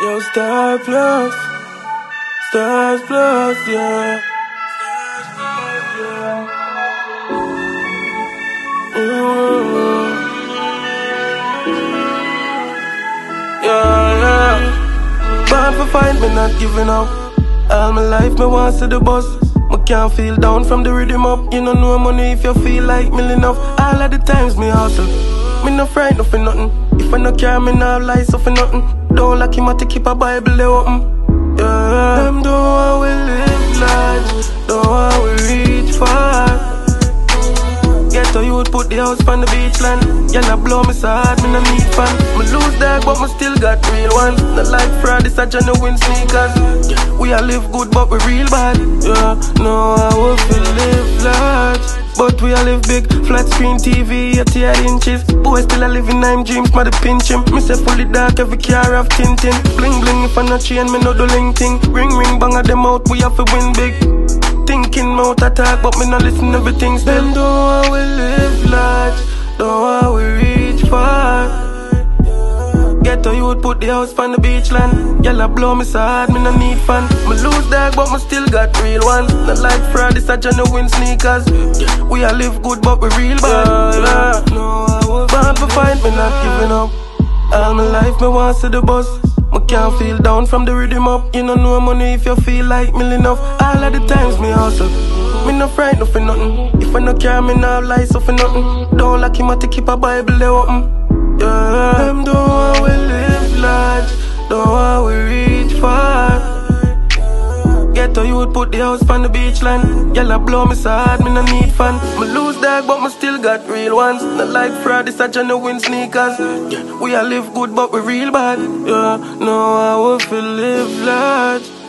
Yo, Star Plus, Stars Plus, yeah. Mm. Yeah, yeah. Born for fight, me not giving up. All my life, me want to the boss. Me can't feel down from the rhythm up. You don't know money if you feel like million off. All of the times me hustle. Me no frightened for nothing. If I no care, me no lie so for nothing. Don't like him to keep a Bible there open. Yeah, them don't want we live large, don't want we reach far. Get to youth, put the house on the beach land. Yeah, I blow me so hard, me no need fan. Me lose dog, but me still got real ones. Not like fraud, it's a genuine sneakers. We all live good, but we real bad. Yeah, no, I will feel live large, but we all live big. Flat screen TV, 88 inches. Boy still a living nine dreams, mother pinch him. Me say fully dark, every car have tinting. Bling bling, if I no chain, me no do link thing. Ring ring, bang at them out, we have to win big. Thinking mouth attack, but me no listen everything still. Them don't want we live large, don't want we reach far. Get to youth, put the house on the beach land. Y'all blow me so hard, me no need fan. Me lose dog, but me still got real ones. Not like fraud, it's a genuine sneakers. We all live good, but we real bad. Yeah. No, I was born for fight, me not giving up. All my life, me want to the boss. Me can't feel down from the rhythm up. You don't know money if you feel like million off. All of the times me hustle. Me no frightened for nothing. If I no care, me no lie so for nothing. Don't like him to keep a Bible there open. Yeah, them don't want we live large, don't want we reach far. Get to youth, put the house on the beach land. Y'all blow me so hard, me no need fan. Me lose dog, but me still got real ones. Not like fraud, it's a genuine sneakers. We all live good, but we real bad. Yeah, no, I will feel live large.